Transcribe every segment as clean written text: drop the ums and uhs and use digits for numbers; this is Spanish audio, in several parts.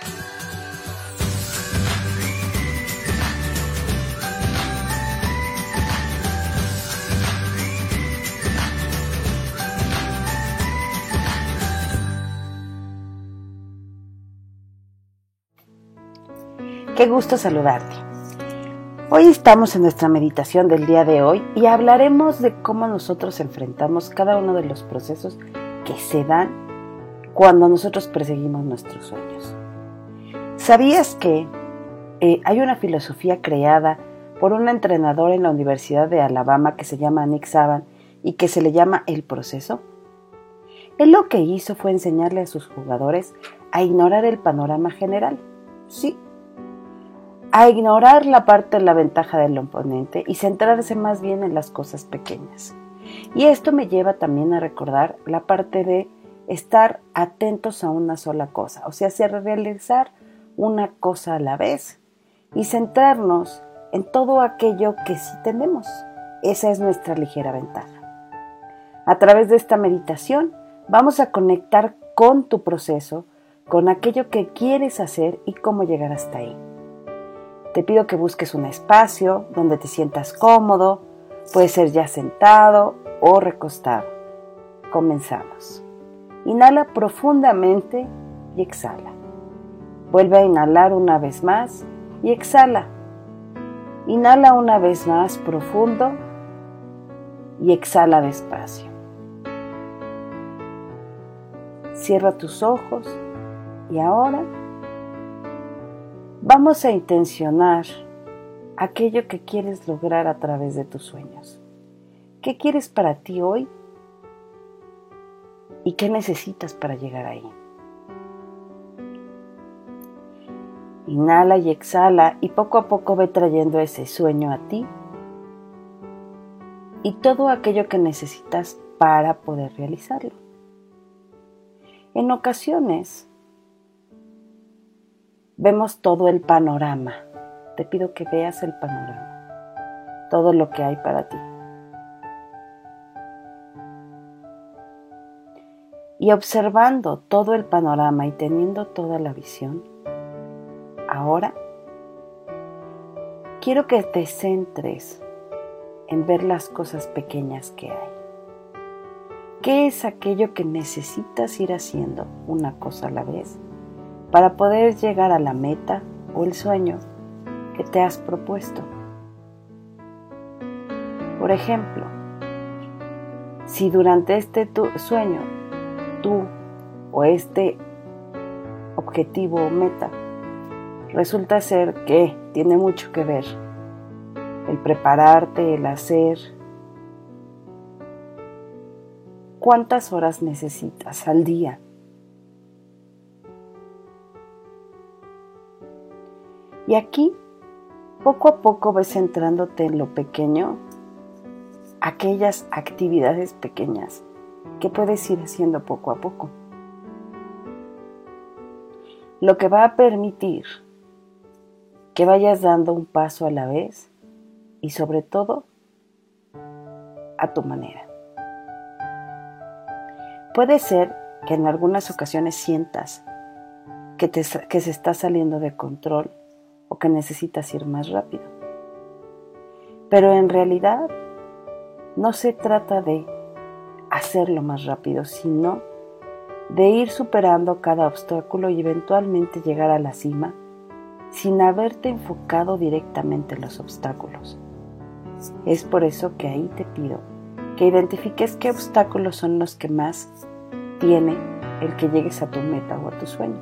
Qué gusto saludarte. Hoy estamos en nuestra meditación del día de hoy y hablaremos de cómo nosotros enfrentamos cada uno de los procesos que se dan cuando nosotros perseguimos nuestros sueños. ¿Sabías que hay una filosofía creada por un entrenador en la Universidad de Alabama que se llama Nick Saban y que se le llama el proceso? Él lo que hizo fue enseñarle a sus jugadores a ignorar el panorama general. Sí, a ignorar la parte de la ventaja del oponente y centrarse más bien en las cosas pequeñas. Y esto me lleva también a recordar la parte de estar atentos a una sola cosa, o sea, realizar una cosa a la vez y centrarnos en todo aquello que sí tenemos. Esa es nuestra ligera ventaja. A través de esta meditación vamos a conectar con tu proceso, con aquello que quieres hacer y cómo llegar hasta ahí. Te pido que busques un espacio donde te sientas cómodo, puede ser ya sentado o recostado. Comenzamos. Inhala profundamente y exhala. Vuelve a inhalar una vez más y exhala. Inhala una vez más profundo y exhala despacio. Cierra tus ojos y ahora vamos a intencionar aquello que quieres lograr a través de tus sueños. ¿Qué quieres para ti hoy? ¿Y qué necesitas para llegar ahí? Inhala y exhala y poco a poco ve trayendo ese sueño a ti y todo aquello que necesitas para poder realizarlo. En ocasiones vemos todo el panorama. Te pido que veas el panorama, todo lo que hay para ti. Y observando todo el panorama y teniendo toda la visión, ahora quiero que te centres en ver las cosas pequeñas que hay. ¿Qué es aquello que necesitas ir haciendo una cosa a la vez para poder llegar a la meta o el sueño que te has propuesto? Por ejemplo, si durante este sueño tú o este objetivo o meta resulta ser que tiene mucho que ver el prepararte, el hacer, ¿cuántas horas necesitas al día? Y aquí, poco a poco ves centrándote en lo pequeño, aquellas actividades pequeñas que puedes ir haciendo poco a poco. Lo que va a permitir que vayas dando un paso a la vez y sobre todo a tu manera. Puede ser que en algunas ocasiones sientas que se está saliendo de control o que necesitas ir más rápido. Pero en realidad no se trata de hacerlo más rápido, sino de ir superando cada obstáculo y eventualmente llegar a la cima sin haberte enfocado directamente en los obstáculos. Es por eso que ahí te pido que identifiques qué obstáculos son los que más tiene el que llegues a tu meta o a tu sueño.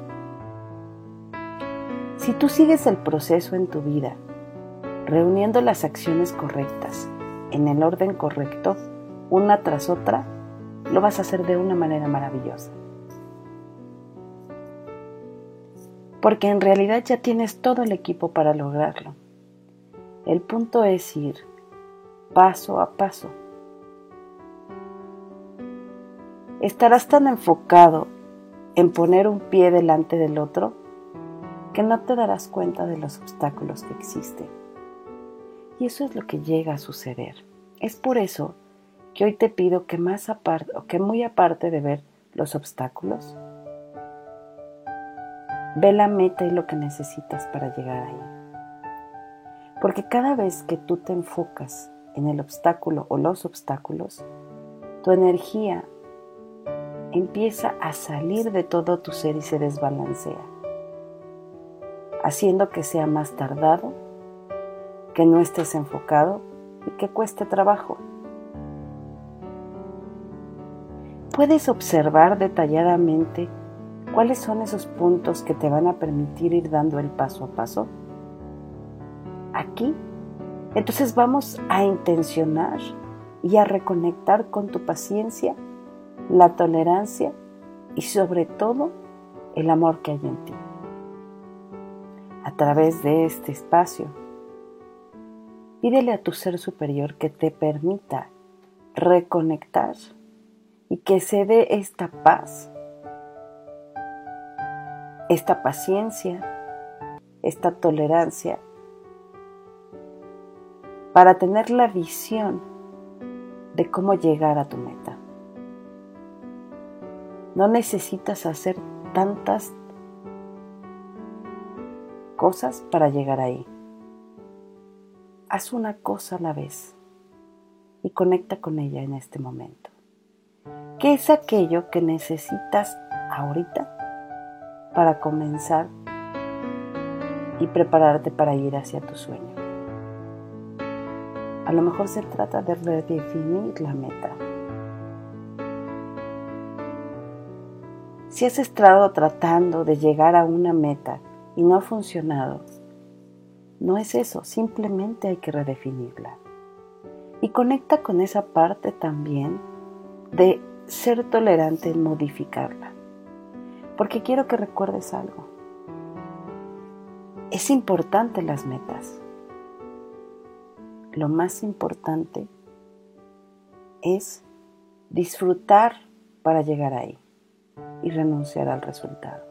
Si tú sigues el proceso en tu vida, reuniendo las acciones correctas, en el orden correcto, una tras otra, lo vas a hacer de una manera maravillosa. Porque en realidad ya tienes todo el equipo para lograrlo. El punto es ir paso a paso. Estarás tan enfocado en poner un pie delante del otro que no te darás cuenta de los obstáculos que existen. Y eso es lo que llega a suceder. Es por eso que hoy te pido que muy aparte de ver los obstáculos, Ve la meta y lo que necesitas para llegar ahí. Porque cada vez que tú te enfocas en el obstáculo o los obstáculos, tu energía empieza a salir de todo tu ser y se desbalancea, haciendo que sea más tardado, que no estés enfocado y que cueste trabajo. Puedes observar detalladamente cuáles son esos puntos que te van a permitir ir dando el paso a paso. Aquí, entonces vamos a intencionar y a reconectar con tu paciencia, la tolerancia y sobre todo el amor que hay en ti. A través de este espacio, pídele a tu ser superior que te permita reconectar y que se dé esta paz, esta paciencia, esta tolerancia, para tener la visión de cómo llegar a tu meta. No necesitas hacer tantas cosas para llegar ahí. Haz una cosa a la vez y conecta con ella en este momento. ¿Qué es aquello que necesitas ahorita para comenzar y prepararte para ir hacia tu sueño? A lo mejor se trata de redefinir la meta. Si has estado tratando de llegar a una meta y no ha funcionado, no es eso, simplemente hay que redefinirla. Y conecta con esa parte también de ser tolerante en modificarla. Porque quiero que recuerdes algo. Es importante las metas. Lo más importante es disfrutar para llegar ahí y renunciar al resultado.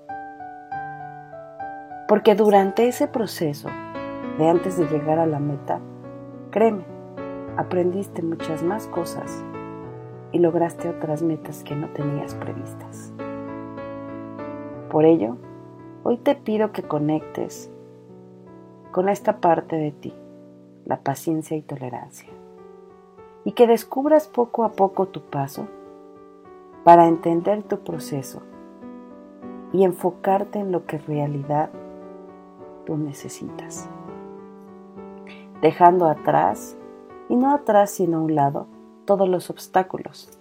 Porque durante ese proceso de antes de llegar a la meta, créeme, aprendiste muchas más cosas y lograste otras metas que no tenías previstas. Por ello, hoy te pido que conectes con esta parte de ti, la paciencia y tolerancia, y que descubras poco a poco tu paso para entender tu proceso y enfocarte en lo que en realidad tú necesitas, dejando atrás, y no atrás sino a un lado, todos los obstáculos.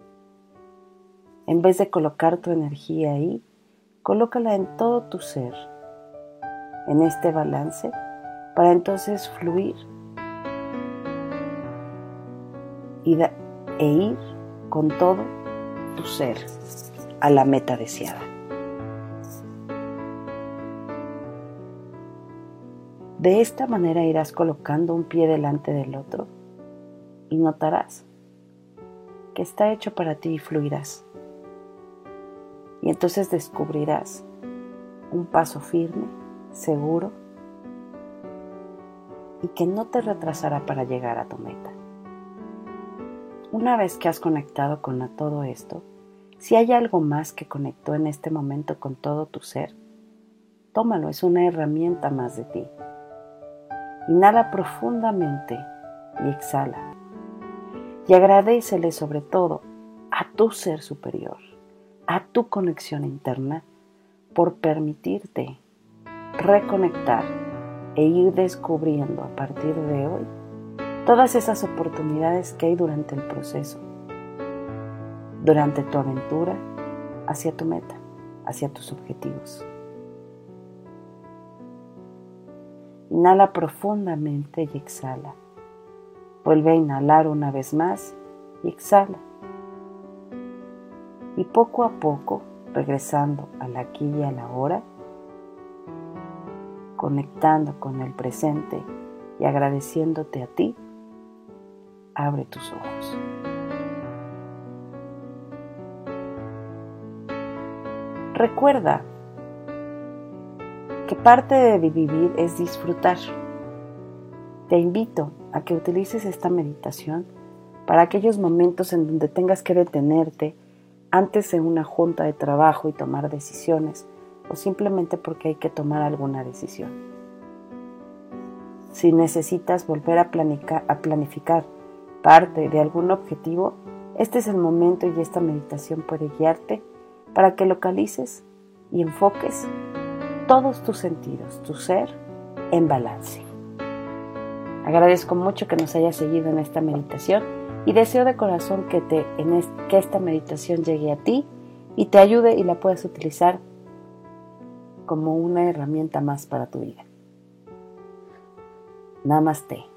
En vez de colocar tu energía ahí, colócala en todo tu ser, en este balance, para entonces fluir e ir con todo tu ser a la meta deseada. De esta manera irás colocando un pie delante del otro y notarás que está hecho para ti y fluirás. Y entonces descubrirás un paso firme, seguro y que no te retrasará para llegar a tu meta. Una vez que has conectado con todo esto, si hay algo más que conectó en este momento con todo tu ser, tómalo, es una herramienta más de ti. Inhala profundamente y exhala. Y agradécele sobre todo a tu ser superior, a tu conexión interna, por permitirte reconectar e ir descubriendo a partir de hoy todas esas oportunidades que hay durante el proceso, durante tu aventura hacia tu meta, hacia tus objetivos. Inhala profundamente y exhala. Vuelve a inhalar una vez más y exhala. Y poco a poco, regresando al aquí y a la ahora, conectando con el presente y agradeciéndote a ti, abre tus ojos. Recuerda que parte de vivir es disfrutar. Te invito a que utilices esta meditación para aquellos momentos en donde tengas que detenerte antes de una junta de trabajo y tomar decisiones o simplemente porque hay que tomar alguna decisión. Si necesitas volver a planificar parte de algún objetivo, este es el momento y esta meditación puede guiarte para que localices y enfoques todos tus sentidos, tu ser, en balance. Agradezco mucho que nos hayas seguido en esta meditación y deseo de corazón que esta meditación llegue a ti y te ayude y la puedas utilizar como una herramienta más para tu vida. Namaste.